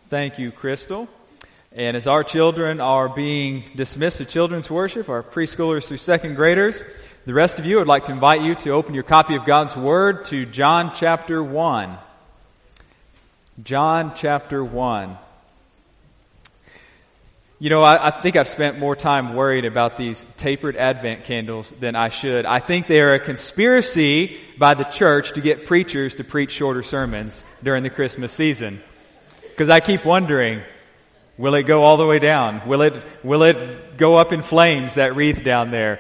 Thank you, Crystal. And as our children are being dismissed to children's worship, our preschoolers through second graders, the rest of you, I'd like to invite you to open your copy of God's Word to John chapter 1. John chapter 1. You know, I think I've spent more time worried about these tapered Advent candles than I should. I think they are a conspiracy by the church to get preachers to preach shorter sermons during the Christmas season. Because I keep wondering, will it go all the way down? Will it go up in flames, that wreath down there?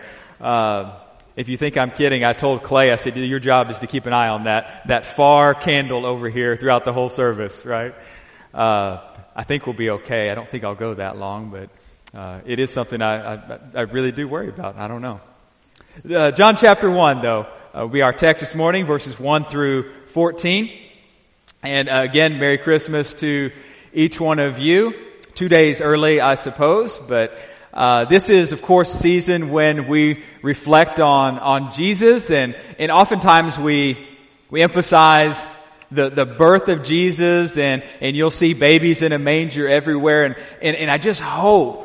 If you think I'm kidding, I told Clay, I said, your job is to keep an eye on that far candle over here throughout the whole service, right? I think we'll be okay. I don't think I'll go that long, but it is something I really do worry about. I don't know. John chapter 1, though, will be our text this morning, verses 1 through 14. And again, Merry Christmas to each one of you. 2 days early, I suppose, but this is, of course, a season when we reflect on Jesus, and oftentimes we emphasize the birth of Jesus, and you'll see babies in a manger everywhere, and I just hope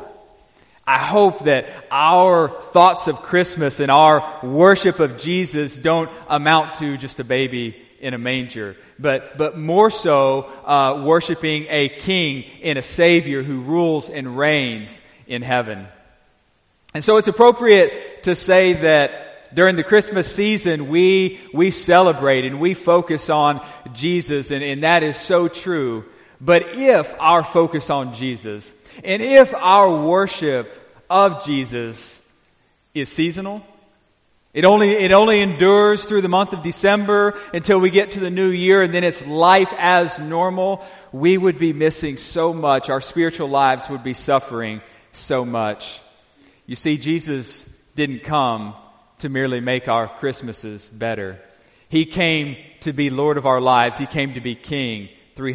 that our thoughts of Christmas and our worship of Jesus don't amount to just a baby in a manger, but more so worshiping a king and a savior who rules and reigns in heaven. And so it's appropriate to say that during the Christmas season we celebrate and we focus on Jesus, and that is so true. But if our focus on Jesus and if our worship of Jesus is seasonal, It only endures through the month of December until we get to the new year, and then it's life as normal, we would be missing so much. Our spiritual lives would be suffering so much. You see, Jesus didn't come to merely make our Christmases better. He came to be Lord of our lives. He came to be King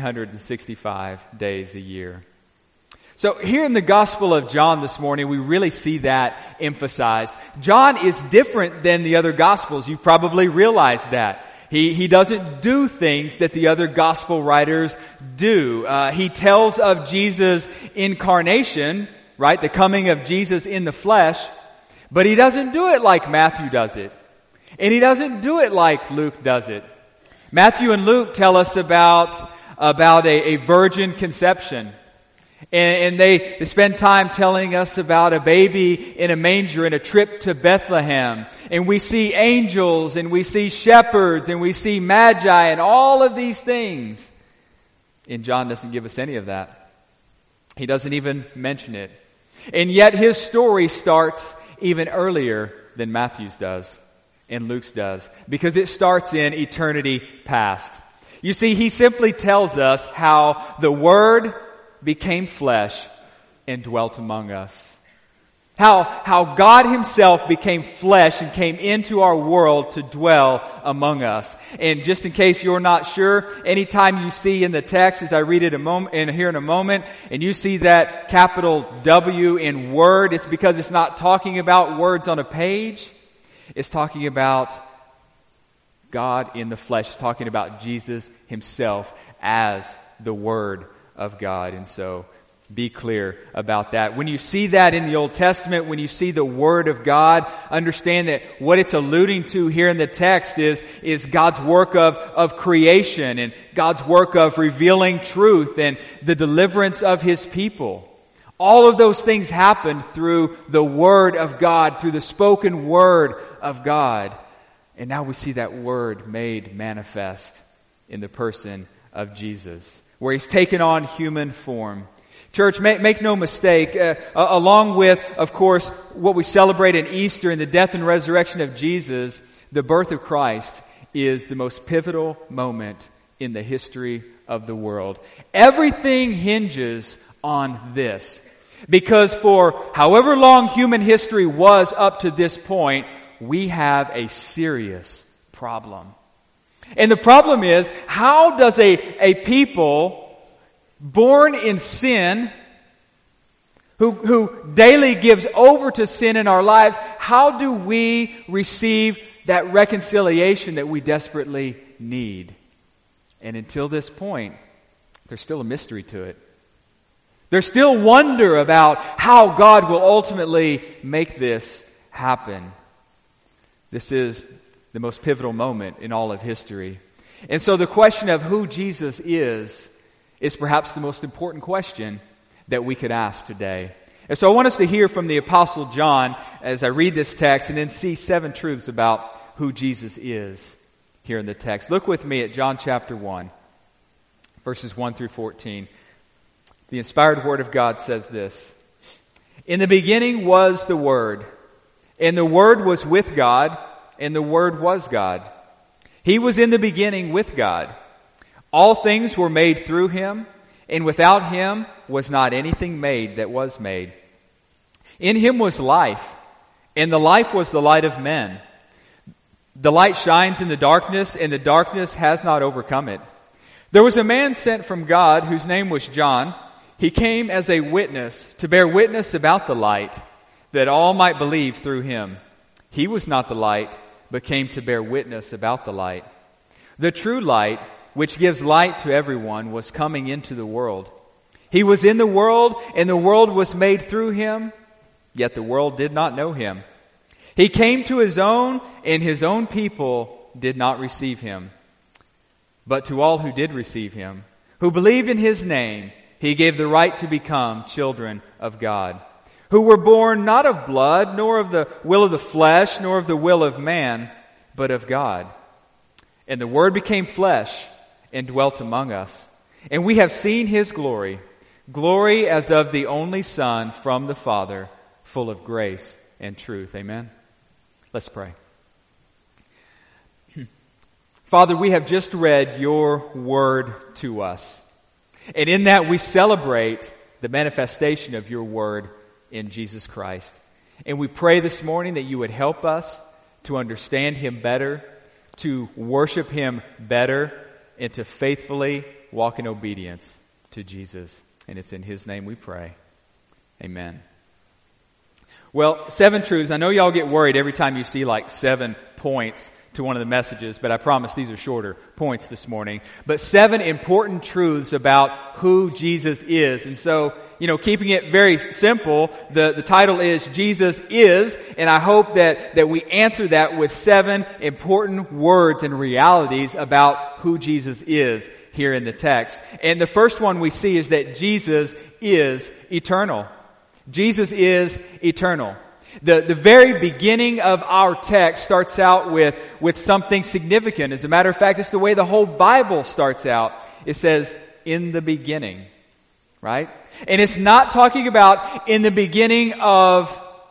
365 days a year. So here in the Gospel of John this morning, we really see that emphasized. John is different than the other Gospels. You've probably realized that. He doesn't do things that the other Gospel writers do. He tells of Jesus' incarnation, right? The coming of Jesus in the flesh. But he doesn't do it like Matthew does it. And he doesn't do it like Luke does it. Matthew and Luke tell us about a virgin conception. And they spend time telling us about a baby in a manger and a trip to Bethlehem. And we see angels and we see shepherds and we see magi and all of these things. And John doesn't give us any of that. He doesn't even mention it. And yet his story starts even earlier than Matthew's does and Luke's does, because it starts in eternity past. You see, he simply tells us how the Word became flesh and dwelt among us. How God himself became flesh and came into our world to dwell among us. And just in case you're not sure, anytime you see in the text, as I read it here in a moment, and you see that capital W in Word, it's because it's not talking about words on a page. It's talking about God in the flesh. It's talking about Jesus himself as the Word of God. And so be clear about that. When you see that in the Old Testament, when you see the Word of God, understand that what it's alluding to here in the text is God's work of creation and God's work of revealing truth and the deliverance of his people. All of those things happened through the Word of God, through the spoken Word of God. And now we see that Word made manifest in the person of Jesus, where he's taken on human form. Church, make no mistake, along with, of course, what we celebrate in Easter and the death and resurrection of Jesus, the birth of Christ is the most pivotal moment in the history of the world. Everything hinges on this. Because for however long human history was up to this point, we have a serious problem. And the problem is, how does a people born in sin, who daily gives over to sin in our lives, how do we receive that reconciliation that we desperately need? And until this point, there's still a mystery to it. There's still wonder about how God will ultimately make this happen. This is the most pivotal moment in all of history. And so the question of who Jesus is perhaps the most important question that we could ask today. And so I want us to hear from the Apostle John as I read this text and then see 7 truths about who Jesus is here in the text. Look with me at John chapter 1, verses 1 through 14. The inspired Word of God says this: "In the beginning was the Word, and the Word was with God, and the Word was God. He was in the beginning with God. All things were made through Him, and without Him was not anything made that was made. In Him was life, and the life was the light of men. The light shines in the darkness, and the darkness has not overcome it. There was a man sent from God whose name was John. He came as a witness to bear witness about the light, that all might believe through him. He was not the light, but came to bear witness about the light. The true light, which gives light to everyone, was coming into the world. He was in the world, and the world was made through him, yet the world did not know him. He came to his own, and his own people did not receive him. But to all who did receive him, who believed in his name, he gave the right to become children of God, who were born not of blood, nor of the will of the flesh, nor of the will of man, but of God. And the Word became flesh and dwelt among us. And we have seen his glory, glory as of the only Son from the Father, full of grace and truth." Amen. Let's pray. Father, we have just read your word to us. And in that we celebrate the manifestation of your word in Jesus Christ. And we pray this morning that you would help us to understand him better, to worship him better, and to faithfully walk in obedience to Jesus. And it's in his name we pray. Amen. Well, 7 truths. I know y'all get worried every time you see like 7 points to one of the messages, but I promise these are shorter points this morning. But 7 important truths about who Jesus is. And so, keeping it very simple, the title is Jesus Is, and I hope that we answer that with 7 important words and realities about who Jesus is here in the text. And the first one we see is that Jesus is eternal. Jesus is eternal. The very beginning of our text starts out with something significant. As a matter of fact, it's the way the whole Bible starts out. It says, "In the beginning," right? And it's not talking about in the beginning of,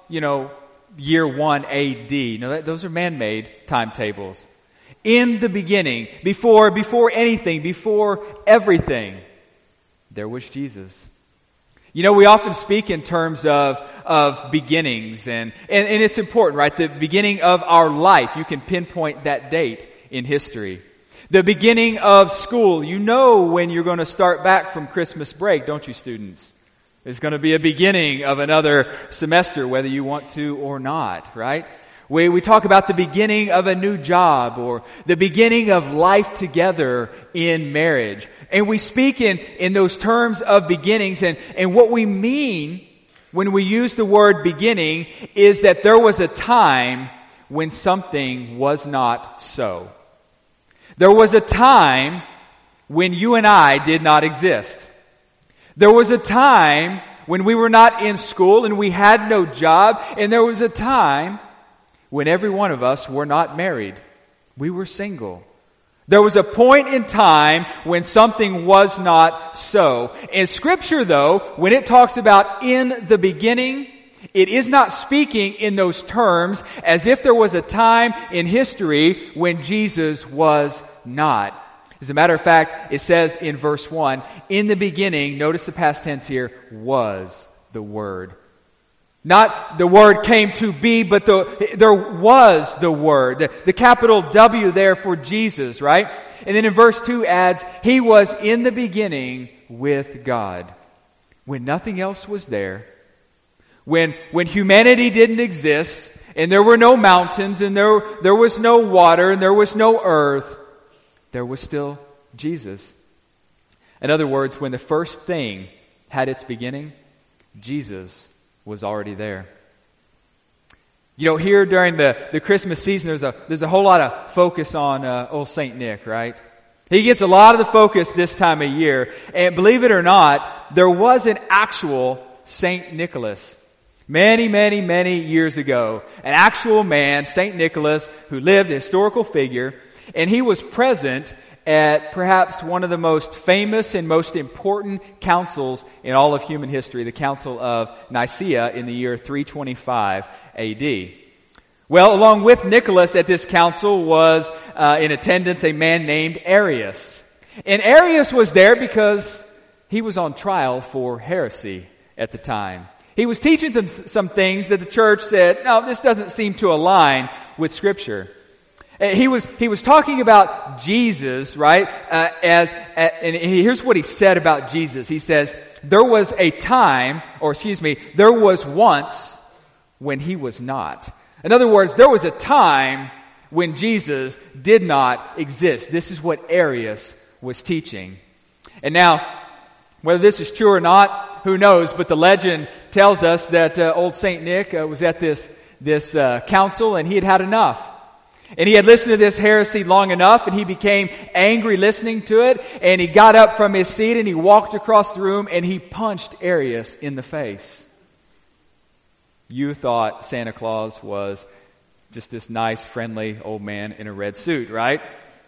year 1 AD. Those are man-made timetables. In the beginning, before anything, before everything, there was Jesus. We often speak in terms of beginnings, and it's important, right? The beginning of our life, you can pinpoint that date in history. The beginning of school, when you're going to start back from Christmas break, don't you, students? There's going to be a beginning of another semester, whether you want to or not, right? We talk about the beginning of a new job or the beginning of life together in marriage. And we speak in those terms of beginnings. And what we mean when we use the word beginning is that there was a time when something was not so. There was a time when you and I did not exist. There was a time when we were not in school and we had no job. And there was a time when every one of us were not married. We were single. There was a point in time when something was not so. In Scripture, though, when it talks about in the beginning, it is not speaking in those terms as if there was a time in history when Jesus was not. As a matter of fact, it says in verse 1, in the beginning, notice the past tense here, was the Word. Not the Word came to be, but there was the Word. The capital W there for Jesus, right? And then in verse 2 adds, He was in the beginning with God. When nothing else was there, when humanity didn't exist, and there were no mountains, and there was no water, and there was no earth, there was still Jesus. In other words, when the first thing had its beginning, Jesus was already there. You know, here during the Christmas season, there's a whole lot of focus on old Saint Nick, right? He gets a lot of the focus this time of year. And believe it or not, there was an actual Saint Nicholas many, many, many years ago. An actual man, Saint Nicholas, who lived, a historical figure, and he was present at perhaps one of the most famous and most important councils in all of human history, the Council of Nicaea in the year 325 AD. Well, along with Nicholas at this council was in attendance a man named Arius. And Arius was there because he was on trial for heresy at the time. He was teaching them some things that the church said, no, this doesn't seem to align with Scripture. He was talking about Jesus, right? And here's what he said about Jesus. He says, there was once when he was not. In other words, there was a time when Jesus did not exist. This is what Arius was teaching. And now, whether this is true or not, who knows? But the legend tells us that old Saint Nick was at this council and he had had enough. And he had listened to this heresy long enough, and he became angry listening to it, and he got up from his seat and he walked across the room and he punched Arius in the face. You thought Santa Claus was just this nice, friendly old man in a red suit, right?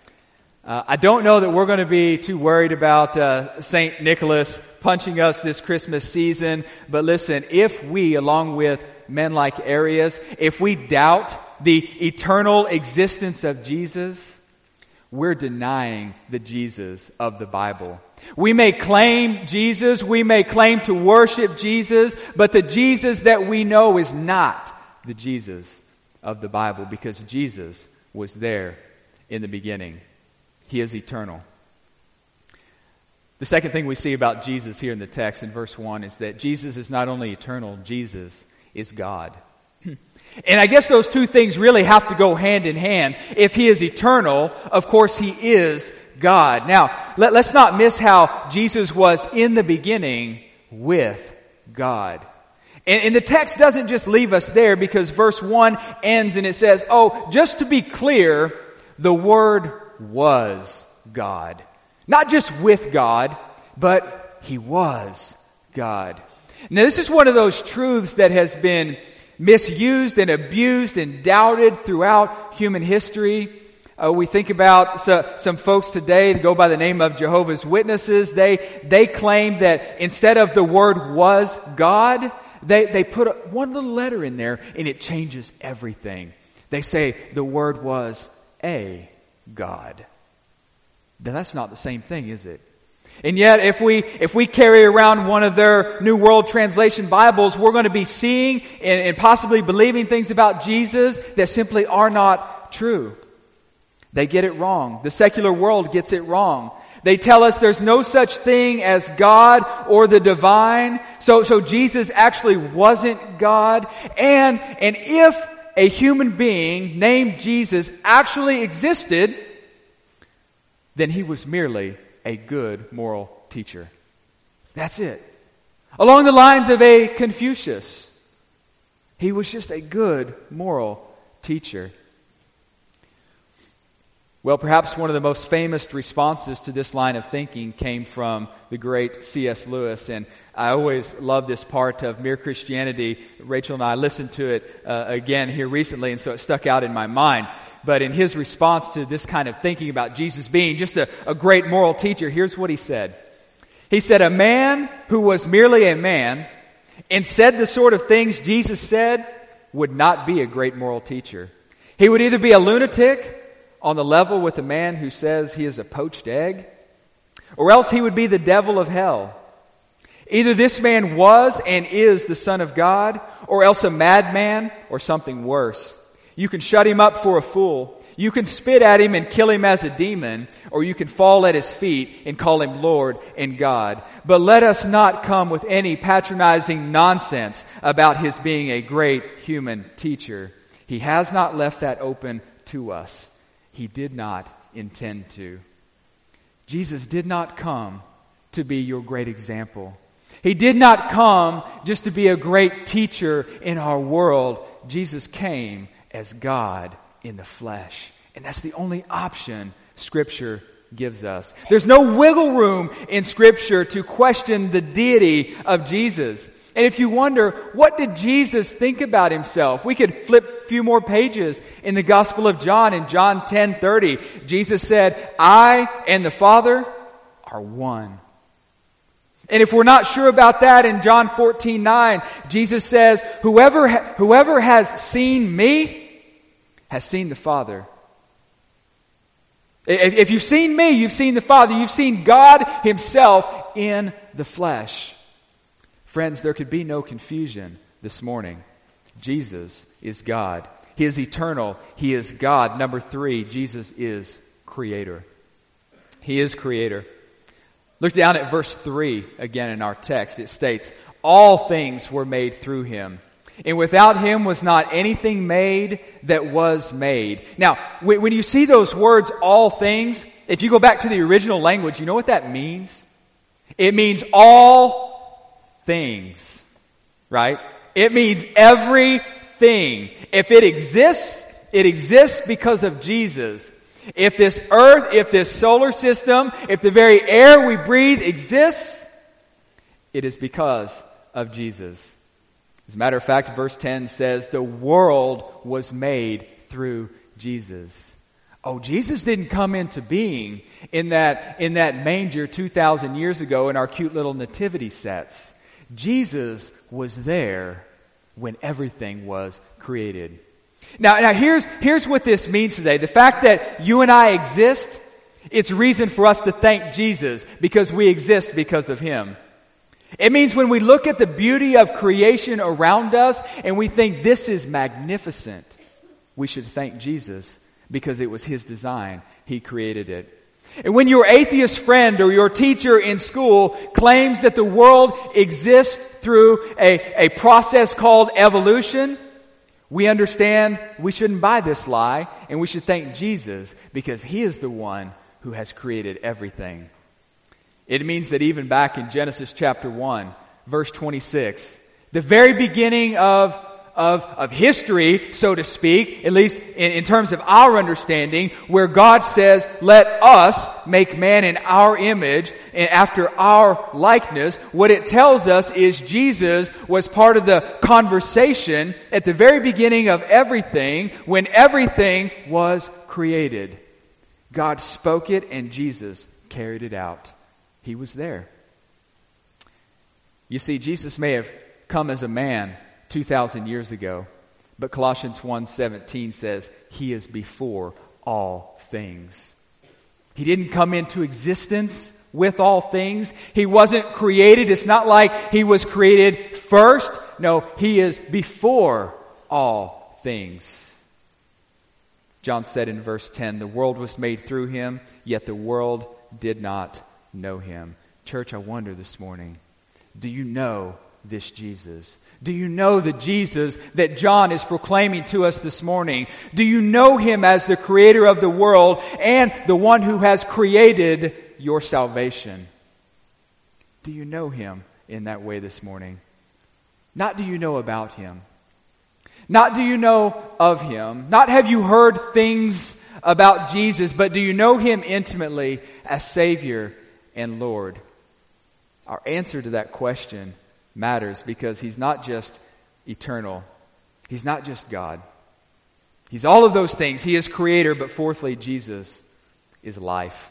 I don't know that we're going to be too worried about St. Nicholas punching us this Christmas season, but listen, if we, along with men like Arius, if we doubt the eternal existence of Jesus, we're denying the Jesus of the Bible. We may claim Jesus, we may claim to worship Jesus, but the Jesus that we know is not the Jesus of the Bible, because Jesus was there in the beginning. He is eternal. The second thing we see about Jesus here in the text in verse 1 is that Jesus is not only eternal, Jesus is God. And I guess those two things really have to go hand in hand. If He is eternal, of course He is God. Now, let's not miss how Jesus was in the beginning with God. And the text doesn't just leave us there, because verse 1 ends and it says, just to be clear, the Word was God. Not just with God, but He was God. Now, this is one of those truths that has been misused and abused and doubted throughout human history. We think about some folks today that go by the name of Jehovah's Witnesses. They claim that instead of the word was God, they put one little letter in there and it changes everything. They say the word was a God. Now, that's not the same thing, is it? And yet, if we carry around one of their New World Translation Bibles, we're going to be seeing and possibly believing things about Jesus that simply are not true. They get it wrong. The secular world gets it wrong. They tell us there's no such thing as God or the divine. So Jesus actually wasn't God. And if a human being named Jesus actually existed, then He was merely a good moral teacher. That's it. Along the lines of a Confucius, He was just a good moral teacher. Well, perhaps one of the most famous responses to this line of thinking came from the great C.S. Lewis. And I always love this part of Mere Christianity. Rachel and I listened to it again here recently, and so it stuck out in my mind. But in his response to this kind of thinking about Jesus being just a great moral teacher, here's what he said. He said, a man who was merely a man and said the sort of things Jesus said would not be a great moral teacher. He would either be a lunatic on the level with a man who says he is a poached egg, or else he would be the devil of hell. Either this man was and is the Son of God, or else a madman, or something worse. You can shut him up for a fool. You can spit at him and kill him as a demon, or you can fall at his feet and call him Lord and God. But let us not come with any patronizing nonsense about his being a great human teacher. He has not left that open to us. He did not intend to. Jesus did not come to be your great example. He did not come just to be a great teacher in our world. Jesus came as God in the flesh. And that's the only option Scripture gives us. There's no wiggle room in Scripture to question the deity of Jesus. And if you wonder, what did Jesus think about himself? We could flip a few more pages in the Gospel of John. In John 10:30, Jesus said, I and the Father are one. And if we're not sure about that, in John 14:9, Jesus says, whoever has seen me has seen the Father. If you've seen me, you've seen the Father. You've seen God himself in the flesh. Friends, there could be no confusion this morning. Jesus is God. He is eternal. He is God. Number 3, Jesus is Creator. He is Creator. Look down at verse 3 again in our text. It states, all things were made through him, and without him was not anything made that was made. Now, when you see those words, all things, if you go back to the original language, you know what that means? It means all things, right? It means everything. If it exists because of Jesus. If this earth, if this solar system, if the very air we breathe exists, it is because of Jesus. As a matter of fact, verse 10 says, the world was made through Jesus. Oh, Jesus didn't come into being in that manger 2,000 years ago in our cute little nativity sets. Jesus was there when everything was created. Now here's what this means today. The fact that you and I exist, it's reason for us to thank Jesus because we exist because of him. It means when we look at the beauty of creation around us and we think this is magnificent, we should thank Jesus because it was his design. He created it. And when your atheist friend or your teacher in school claims that the world exists through a process called evolution, we understand we shouldn't buy this lie, and we should thank Jesus because he is the one who has created everything. It means that even back in Genesis chapter 1, verse 26, the very beginning of history, so to speak, at least in terms of our understanding, where God says, let us make man in our image and after our likeness. What it tells us is Jesus was part of the conversation at the very beginning of everything, when everything was created. God spoke it and Jesus carried it out. He was there. You see, Jesus may have come as a man 2,000 years ago, but Colossians 1:17 says he is before all things. He didn't come into existence with all things. He wasn't created. It's not like he was created first. No, he is before all things. John said in verse 10, the world was made through him, yet the world did not know him. Church, I wonder this morning, do you know this Jesus? Do you know the Jesus that John is proclaiming to us this morning? Do you know him as the creator of the world and the one who has created your salvation? Do you know him in that way this morning? Not do you know about him. Not do you know of him. Not have you heard things about Jesus, but do you know him intimately as Savior and Lord? Our answer to that question matters because he's not just eternal. He's not just God. He's all of those things. He is creator, but fourthly, Jesus is life.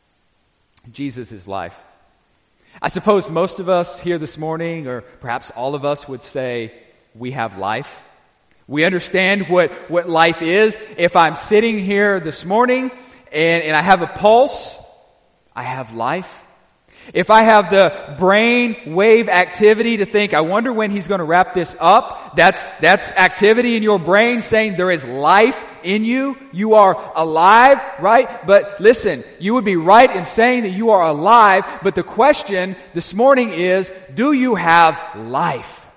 Jesus is life. I suppose most of us here this morning, or perhaps all of us, would say we have life. We understand what life is. If I'm sitting here this morning and I have a pulse, I have life. If I have the brain wave activity to think, I wonder when he's going to wrap this up, that's activity in your brain saying there is life in you. You are alive, right? But listen, you would be right in saying that you are alive, but the question this morning is, do you have life?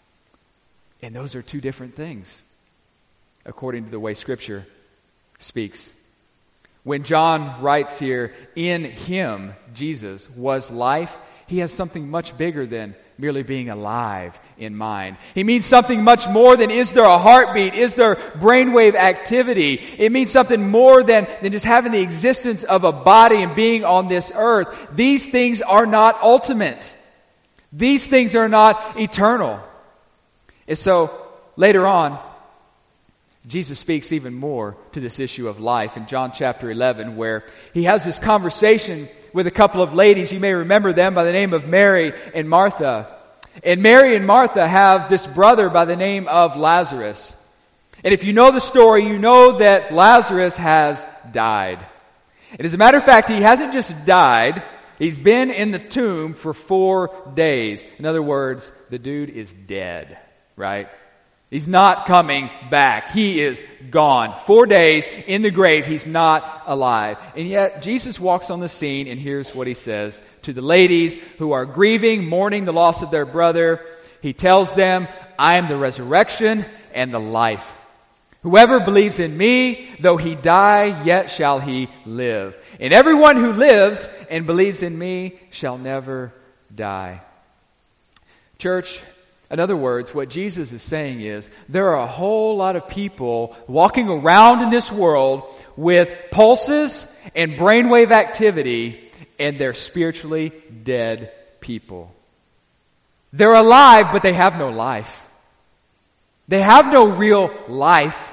And those are two different things, according to the way Scripture speaks. When John writes here, in him, Jesus, was life, He has something much bigger than merely being alive in mind. He means something much more than is there a heartbeat, is there brainwave activity. It means something more than just having the existence of a body and being on this earth. These things are not ultimate. These things are not eternal. And so, later on, Jesus speaks even more to this issue of life in John chapter 11, where he has this conversation with a couple of ladies. You may remember them by the name of Mary and Martha. And Mary and Martha have this brother by the name of Lazarus. And if you know the story, you know that Lazarus has died. And as a matter of fact, he hasn't just died, he's been in the tomb for 4 days. In other words, the dude is dead, right? He's not coming back. He is gone. 4 days in the grave. He's not alive. And yet, Jesus walks on the scene, and here's what he says to the ladies who are grieving, mourning the loss of their brother. He tells them, I am the resurrection and the life. Whoever believes in me, though he die, yet shall he live. And everyone who lives and believes in me shall never die. Church, in other words, what Jesus is saying is there are a whole lot of people walking around in this world with pulses and brainwave activity, and they're spiritually dead people. They're alive, but they have no life. They have no real life.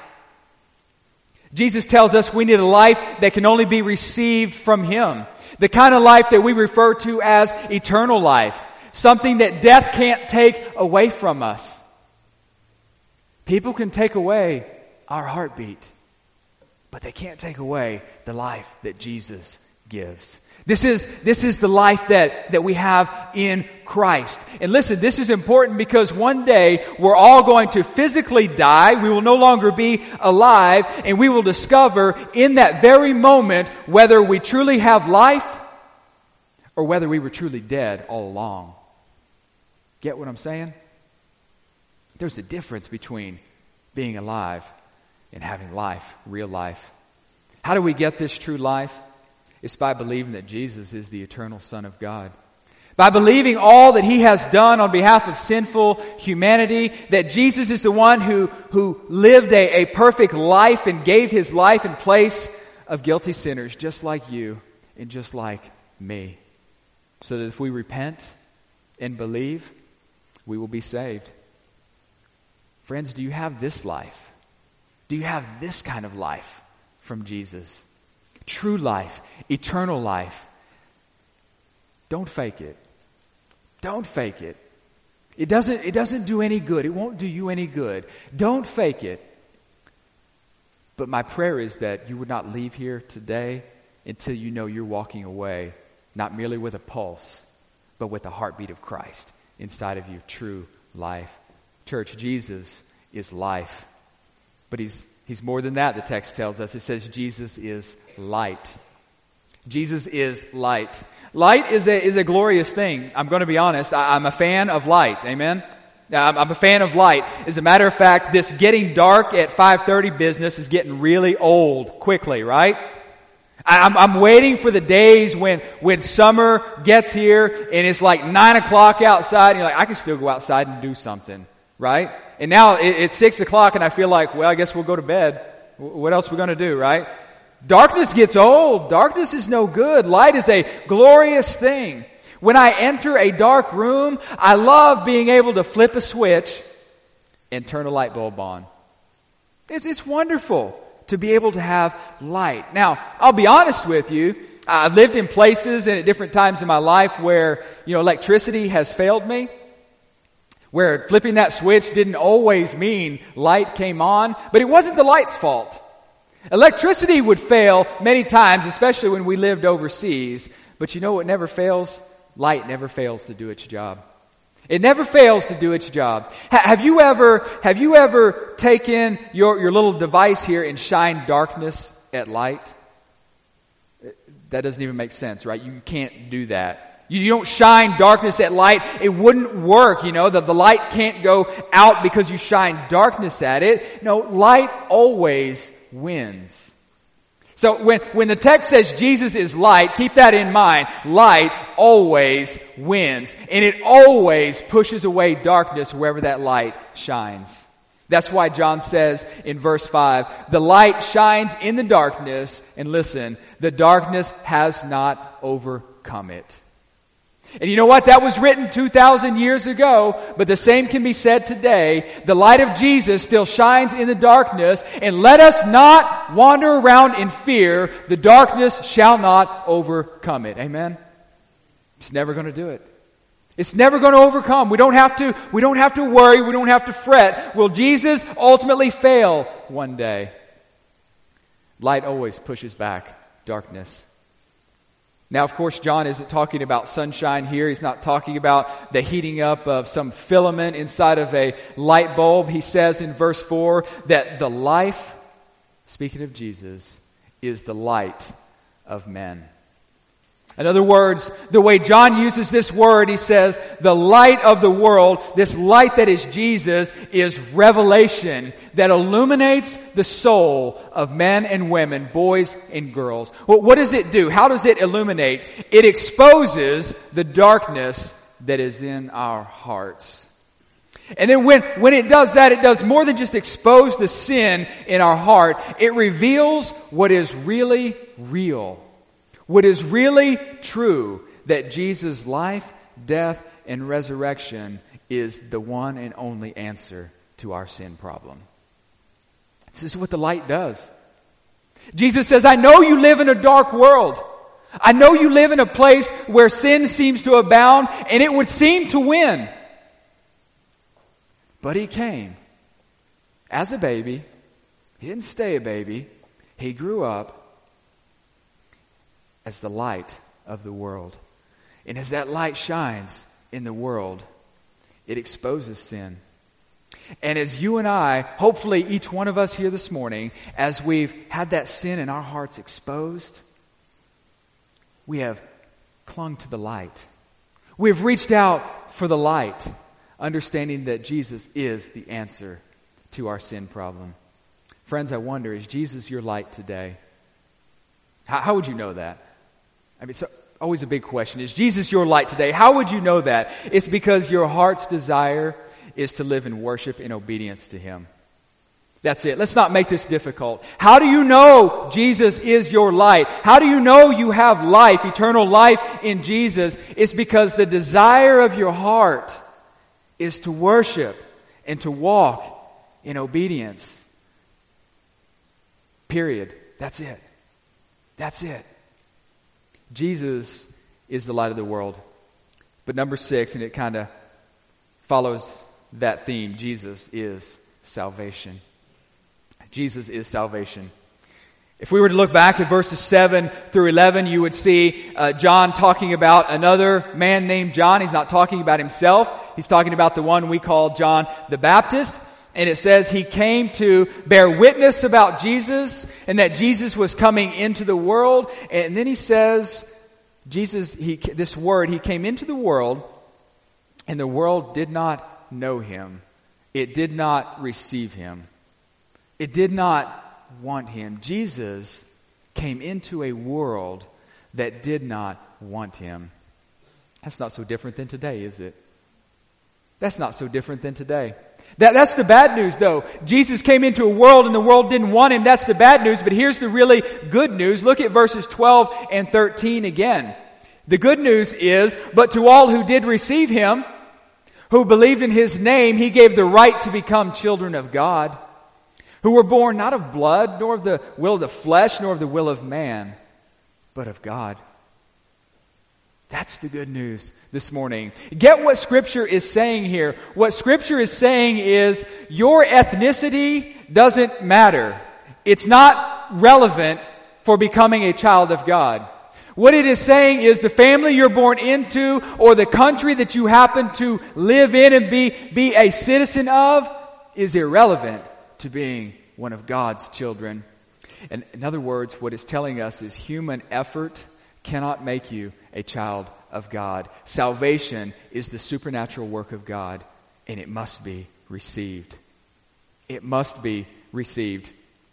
Jesus tells us we need a life that can only be received from Him. The kind of life that we refer to as eternal life. Something that death can't take away from us. People can take away our heartbeat, but they can't take away the life that Jesus gives. This is the life that we have in Christ. And listen, this is important because one day we're all going to physically die. We will no longer be alive, and we will discover in that very moment whether we truly have life or whether we were truly dead all along. Get what I'm saying? There's a difference between being alive and having life, real life. How do we get this true life? It's by believing that Jesus is the eternal Son of God. By believing all that He has done on behalf of sinful humanity, that Jesus is the one who lived a perfect life and gave His life in place of guilty sinners just like you and just like me. So that if we repent and believe, we will be saved. Friends, do you have this life? Do you have this kind of life from Jesus? True life, eternal life. Don't fake it. Don't fake it. It doesn't do any good. It won't do you any good. Don't fake it. But my prayer is that you would not leave here today until you know you're walking away, not merely with a pulse, but with the heartbeat of Christ inside of you, true life. Church, Jesus is life. But He's more than that, the text tells us. It says Jesus is light. Jesus is light. Light is a glorious thing. I'm going to be honest. I'm a fan of light. Amen? I'm a fan of light. As a matter of fact, this getting dark at 5:30 business is getting really old quickly, right? I'm waiting for the days when summer gets here and it's like 9 o'clock outside and you're like, I can still go outside and do something, right? And now it's 6 o'clock and I feel like, well, I guess we'll go to bed. What else are we going to do, right? Darkness gets old. Darkness is no good. Light is a glorious thing. When I enter a dark room, I love being able to flip a switch and turn a light bulb on. It's wonderful to be able to have light. Now, I'll be honest with you. I've lived in places and at different times in my life where, electricity has failed me. Where flipping that switch didn't always mean light came on, but it wasn't the light's fault. Electricity would fail many times, especially when we lived overseas. But you know what never fails? Light never fails to do its job. It never fails to do its job. Have you ever taken your little device here and shined darkness at light? That doesn't even make sense, right? You can't do that. You don't shine darkness at light. It wouldn't work, The light can't go out because you shine darkness at it. No, light always wins. So when the text says Jesus is light, keep that in mind. Light always wins. And it always pushes away darkness wherever that light shines. That's why John says in verse 5, the light shines in the darkness, and listen, the darkness has not overcome it. And you know what? That was written 2,000 years ago, but the same can be said today. The light of Jesus still shines in the darkness, and let us not wander around in fear. The darkness shall not overcome it. Amen? It's never going to do it. It's never going to overcome. We don't have to worry. We don't have to fret. Will Jesus ultimately fail one day? Light always pushes back darkness. Now, of course, John isn't talking about sunshine here. He's not talking about the heating up of some filament inside of a light bulb. He says in verse 4 that the life, speaking of Jesus, is the light of men. In other words, the way John uses this word, he says, the light of the world, this light that is Jesus, is revelation that illuminates the soul of men and women, boys and girls. Well, what does it do? How does it illuminate? It exposes the darkness that is in our hearts. And then when it does that, it does more than just expose the sin in our heart. It reveals what is really real. What is really true, that Jesus' life, death, and resurrection is the one and only answer to our sin problem. This is what the light does. Jesus says, I know you live in a dark world. I know you live in a place where sin seems to abound and it would seem to win. But He came as a baby. He didn't stay a baby. He grew up as the light of the world. And as that light shines in the world, it exposes sin. And as you and I, hopefully each one of us here this morning, as we've had that sin in our hearts exposed, we have clung to the light. We've reached out for the light, understanding that Jesus is the answer to our sin problem. Friends, I wonder, is Jesus your light today? How would you know that? I mean, it's always a big question. Is Jesus your light today? How would you know that? It's because your heart's desire is to live in worship and obedience to Him. That's it. Let's not make this difficult. How do you know Jesus is your light? How do you know you have life, eternal life in Jesus? It's because the desire of your heart is to worship and to walk in obedience. Period. That's it. That's it. Jesus is the light of the world. But number 6, and it kind of follows that theme, Jesus is salvation. Jesus is salvation. If we were to look back at verses 7 through 11, you would see John talking about another man named John. He's not talking about himself. He's talking about the one we call John the Baptist. And it says he came to bear witness about Jesus and that Jesus was coming into the world. And then he says, he came into the world and the world did not know Him. It did not receive Him. It did not want Him. Jesus came into a world that did not want Him. That's not so different than today, is it? That's not so different than today. That's the bad news, though. Jesus came into a world and the world didn't want Him. That's the bad news. But here's the really good news. Look at verses 12 and 13 again. The good news is, but to all who did receive Him, who believed in His name, He gave the right to become children of God, who were born not of blood, nor of the will of the flesh, nor of the will of man, but of God. That's the good news this morning. Get what Scripture is saying here. What Scripture is saying is your ethnicity doesn't matter. It's not relevant for becoming a child of God. What it is saying is the family you're born into or the country that you happen to live in and be a citizen of is irrelevant to being one of God's children. And in other words, what it's telling us is human effort cannot make you a child of God. Salvation is the supernatural work of God, and it must be received. It must be received.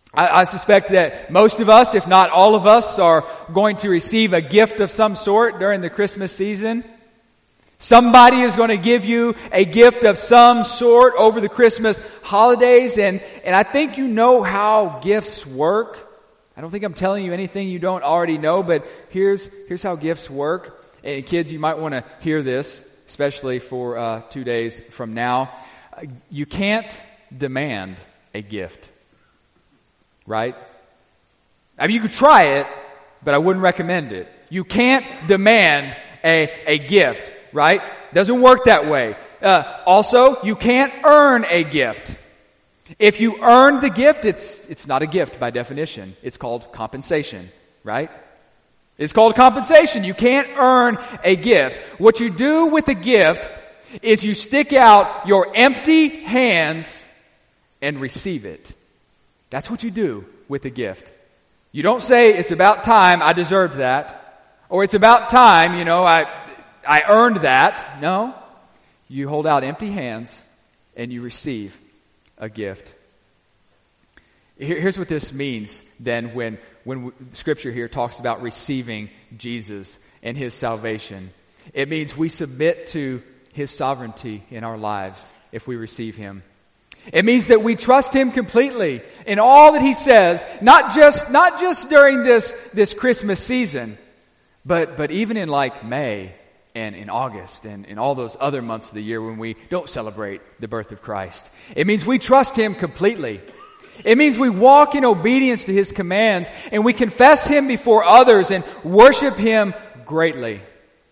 I suspect that most of us, if not all of us, are going to receive a gift of some sort during the Christmas season. Somebody is going to give you a gift of some sort over the Christmas holidays, and I think you know how gifts work. I don't think I'm telling you anything you don't already know, but here's how gifts work. And kids, you might want to hear this, especially for 2 days from now. You can't demand a gift. Right? I mean, you could try it, but I wouldn't recommend it. You can't demand a gift, right? Doesn't work that way. Also, you can't earn a gift. If you earn the gift, it's not a gift by definition. It's called compensation, right? It's called compensation. You can't earn a gift. What you do with a gift is you stick out your empty hands and receive it. That's what you do with a gift. You don't say, it's about time, I deserved that. Or it's about time, I earned that. No. You hold out empty hands and you receive a gift. Here's what this means then when Scripture here talks about receiving Jesus and His salvation. It means we submit to His sovereignty in our lives if we receive Him. It means that we trust Him completely in all that He says, not just during this Christmas season, but even in like May and in August and in all those other months of the year when we don't celebrate the birth of Christ. It means we trust Him completely. It means we walk in obedience to His commands and we confess Him before others and worship Him gratefully.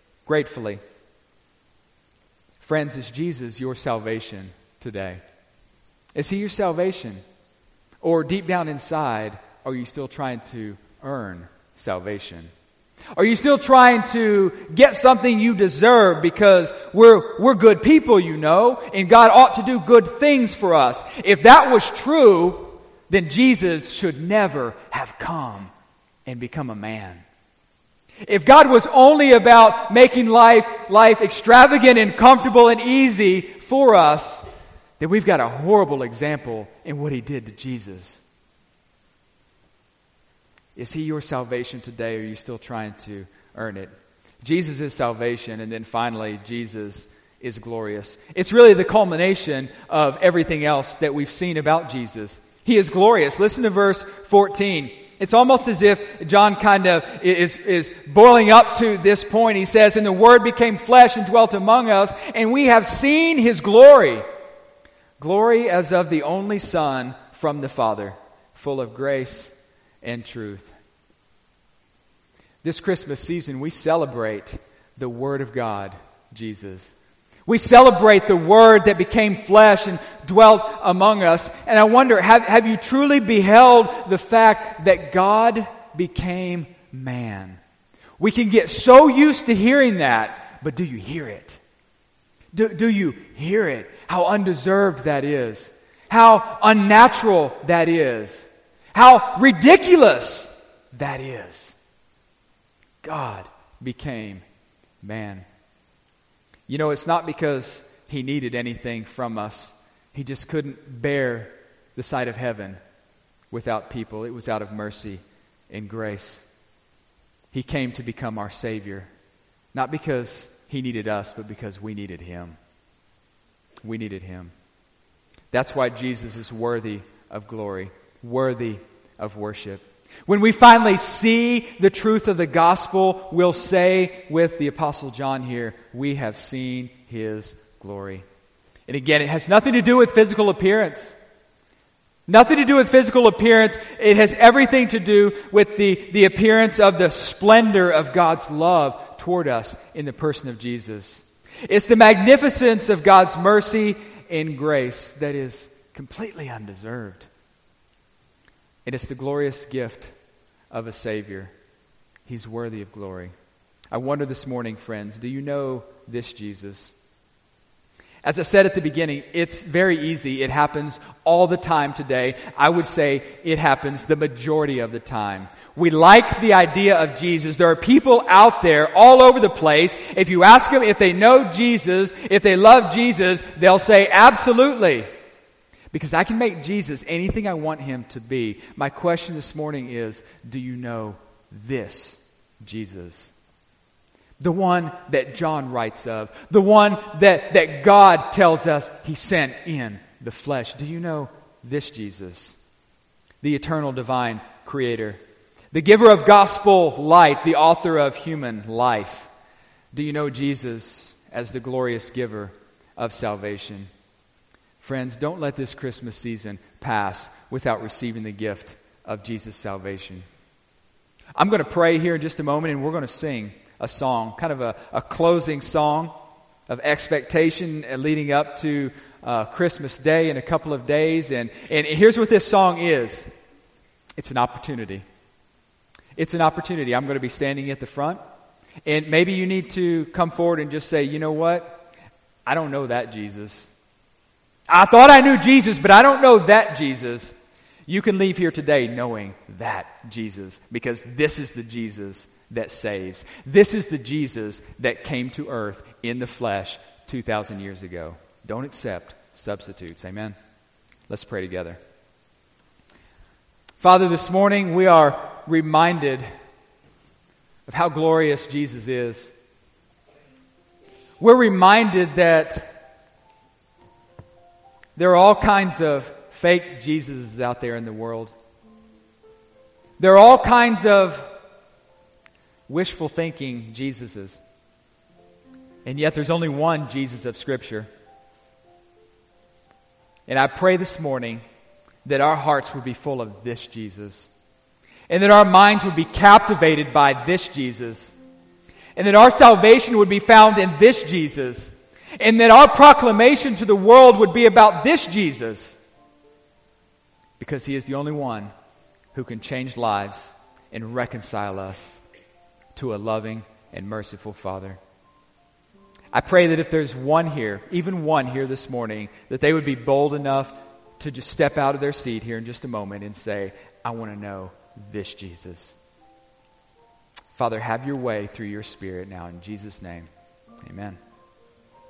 Friends, is Jesus your salvation today? Is He your salvation? Or deep down inside, are you still trying to earn salvation? Are you still trying to get something you deserve because we're good people, and God ought to do good things for us? If that was true, then Jesus should never have come and become a man. If God was only about making life extravagant and comfortable and easy for us, then we've got a horrible example in what He did to Jesus. Is He your salvation today, or are you still trying to earn it? Jesus is salvation, and then finally, Jesus is glorious. It's really the culmination of everything else that we've seen about Jesus. He is glorious. Listen to verse 14. It's almost as if John kind of is boiling up to this point. He says, "And the Word became flesh and dwelt among us, and we have seen His glory. Glory as of the only Son from the Father, full of grace and truth." This Christmas season, we celebrate the Word of God, Jesus. We celebrate the Word that became flesh and dwelt among us. And I wonder, have you truly beheld the fact that God became man? We can get so used to hearing that, but do you hear it? Do you hear it? How undeserved that is. How unnatural that is. How ridiculous that is. God became man. It's not because He needed anything from us. He just couldn't bear the sight of heaven without people. It was out of mercy and grace. He came to become our Savior. Not because He needed us, but because we needed Him. We needed Him. That's why Jesus is worthy of glory, worthy of worship. When we finally see the truth of the gospel, we'll say with the Apostle John here, we have seen His glory. And again, it has nothing to do with physical appearance. Nothing to do with physical appearance. It has everything to do with the appearance of the splendor of God's love toward us in the person of Jesus. It's the magnificence of God's mercy and grace that is completely undeserved. And it's the glorious gift of a Savior. He's worthy of glory. I wonder this morning, friends, do you know this Jesus? As I said at the beginning, it's very easy. It happens all the time today. I would say it happens the majority of the time. We like the idea of Jesus. There are people out there all over the place. If you ask them if they know Jesus, if they love Jesus, they'll say absolutely. Because I can make Jesus anything I want him to be. My question this morning is, do you know this Jesus? The one that John writes of. The one that God tells us he sent in the flesh. Do you know this Jesus? The eternal divine creator. The giver of gospel light. The author of human life. Do you know Jesus as the glorious giver of salvation? Friends, don't let this Christmas season pass without receiving the gift of Jesus' salvation. I'm going to pray here in just a moment, and we're going to sing a song, kind of a closing song of expectation leading up to Christmas Day in a couple of days. And here's what this song is. It's an opportunity. It's an opportunity. I'm going to be standing at the front, and maybe you need to come forward and just say, you know what? I don't know that Jesus. I thought I knew Jesus, but I don't know that Jesus. You can leave here today knowing that Jesus, because this is the Jesus that saves. This is the Jesus that came to earth in the flesh 2,000 years ago. Don't accept substitutes. Amen? Let's pray together. Father, this morning we are reminded of how glorious Jesus is. We're reminded that there are all kinds of fake Jesuses out there in the world. There are all kinds of wishful thinking Jesuses. And yet there's only one Jesus of Scripture. And I pray this morning that our hearts would be full of this Jesus. And that our minds would be captivated by this Jesus. And that our salvation would be found in this Jesus. And that our proclamation to the world would be about this Jesus. Because he is the only one who can change lives and reconcile us to a loving and merciful Father. I pray that if there's one here, even one here this morning, that they would be bold enough to just step out of their seat here in just a moment and say, I want to know this Jesus. Father, have your way through your Spirit now in Jesus' name. Amen.